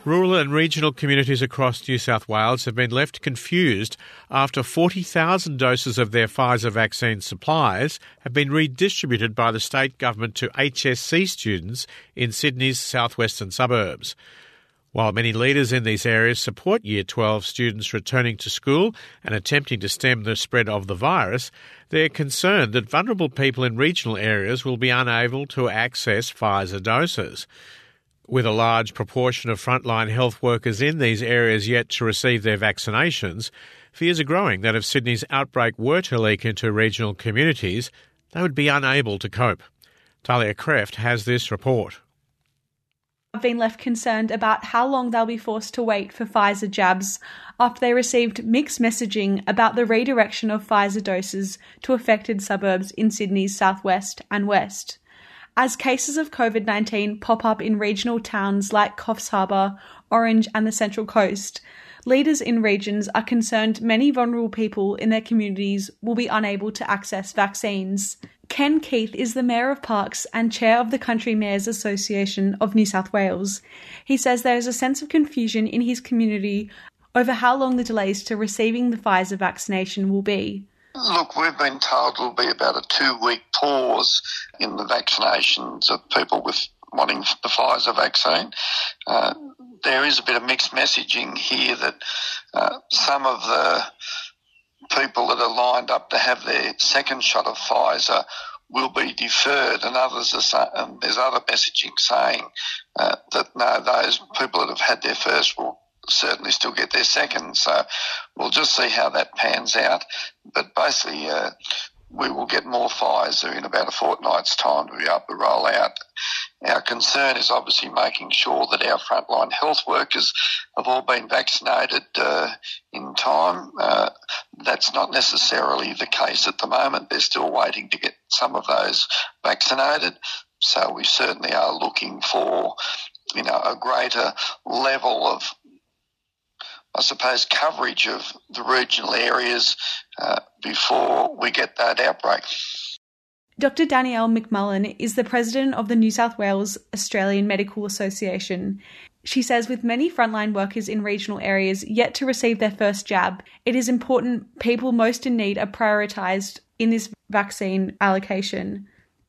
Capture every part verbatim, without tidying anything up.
Rural and regional communities across New South Wales have been left confused after forty thousand doses of their Pfizer vaccine supplies have been redistributed by the state government to H S C students in Sydney's southwestern suburbs. While many leaders in these areas support Year twelve students returning to school and attempting to stem the spread of the virus, they're concerned that vulnerable people in regional areas will be unable to access Pfizer doses. With a large proportion of frontline health workers in these areas yet to receive their vaccinations, fears are growing that if Sydney's outbreak were to leak into regional communities, they would be unable to cope. Talia Kreft has this report. Have been left concerned about how long they'll be forced to wait for Pfizer jabs after they received mixed messaging about the redirection of Pfizer doses to affected suburbs in Sydney's southwest and west. As cases of COVID nineteen pop up in regional towns like Coffs Harbour, Orange and the Central Coast, leaders in regions are concerned many vulnerable people in their communities will be unable to access vaccines. Ken Keith is the Mayor of Parkes and Chair of the Country Mayors Association of New South Wales. He says there is a sense of confusion in his community over how long the delays to receiving the Pfizer vaccination will be. Look, we've been told it'll be about a two-week pause in the vaccinations of people with wanting the Pfizer vaccine. Uh, there is a bit of mixed messaging here that uh, some of the people that are lined up to have their second shot of Pfizer will be deferred, and others are say, and there's other messaging saying uh, that no, those people that have had their first will certainly still get their second. So we'll just see how that pans out. But basically, uh, we will get more Pfizer in about a fortnight's time to be able to roll out. Our concern is obviously making sure that our frontline health workers have all been vaccinated uh, in time. Uh, that's not necessarily the case at the moment. They're still waiting to get some of those vaccinated. So we certainly are looking for, you know, a greater level of, I suppose, coverage of the regional areas uh, before we get that outbreak. Doctor Danielle McMullen is the president of the New South Wales Australian Medical Association. She says with many frontline workers in regional areas yet to receive their first jab, it is important people most in need are prioritised in this vaccine allocation.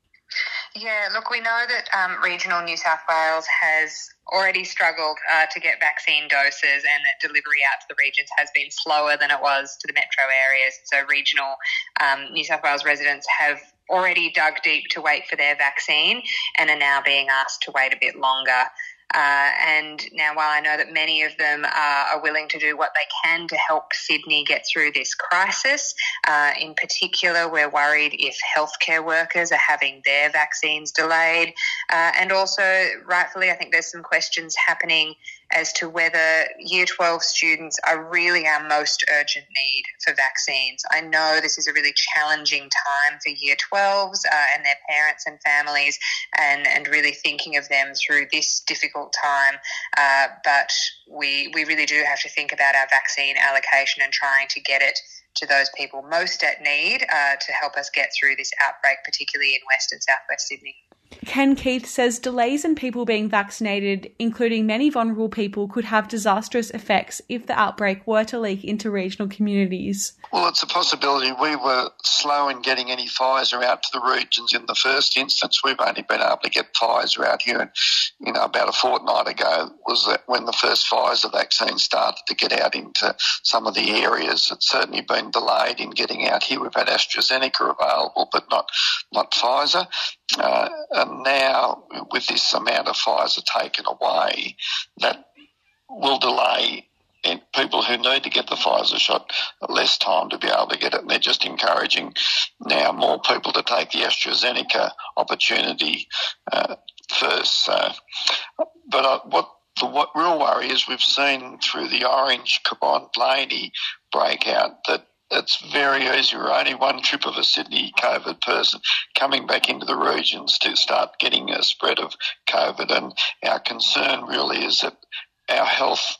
Yeah, look, we know that um, regional New South Wales has already struggled uh, to get vaccine doses, and that delivery out to the regions has been slower than it was to the metro areas. So regional um, New South Wales residents have already dug deep to wait for their vaccine and are now being asked to wait a bit longer. Uh, and now, while I know that many of them uh, are willing to do what they can to help Sydney get through this crisis, uh, in particular, we're worried if healthcare workers are having their vaccines delayed. Uh, and also, rightfully, I think there's some questions happening as to whether Year twelve students are really our most urgent need for vaccines. I know this is a really challenging time for Year twelves uh, and their parents and families, and, and really thinking of them through this difficult time. Uh, but we we really do have to think about our vaccine allocation and trying to get it to those people most at need uh, to help us get through this outbreak, particularly in West and South West Sydney. Ken Keith says delays in people being vaccinated, including many vulnerable people, could have disastrous effects if the outbreak were to leak into regional communities. Well, it's a possibility. We were slow in getting any Pfizer out to the regions in the first instance. We've only been able to get Pfizer out here, and you know, about a fortnight ago was when the first Pfizer vaccine started to get out into some of the areas. It's certainly been delayed in getting out here. We've had AstraZeneca available, but not not Pfizer. Uh, and now, with this amount of Pfizer taken away, that will delay people who need to get the Pfizer shot less time to be able to get it. And they're just encouraging now more people to take the AstraZeneca opportunity uh, first. So, but uh, what the what real worry is, we've seen through the Orange, Cabonne, Blaney breakout that it's very easy. We're only one trip of a Sydney COVID person coming back into the regions to start getting a spread of COVID. And our concern really is that our health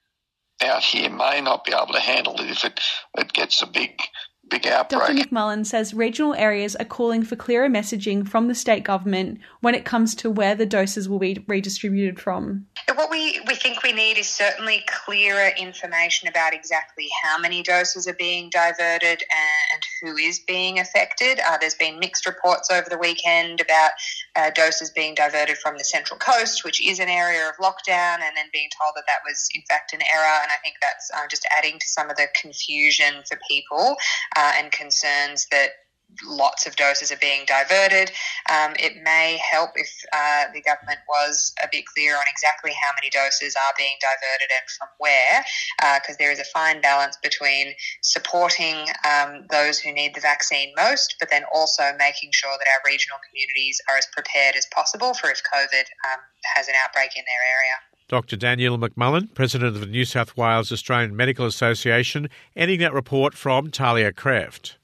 out here may not be able to handle it if it, it gets a big big outbreak. Doctor McMullen says regional areas are calling for clearer messaging from the state government when it comes to where the doses will be redistributed from. What we, we think we need is certainly clearer information about exactly how many doses are being diverted and who is being affected. Uh, there's been mixed reports over the weekend about uh, doses being diverted from the Central Coast, which is an area of lockdown, and then being told that that was in fact an error. And I think that's uh, just adding to some of the confusion for people uh, and concerns that lots of doses are being diverted. Um, it may help if uh, the government was a bit clearer on exactly how many doses are being diverted and from where, because uh, there is a fine balance between supporting um, those who need the vaccine most, but then also making sure that our regional communities are as prepared as possible for if COVID um, has an outbreak in their area. Doctor Danielle McMullen, President of the New South Wales Australian Medical Association, ending that report from Talia Kreft.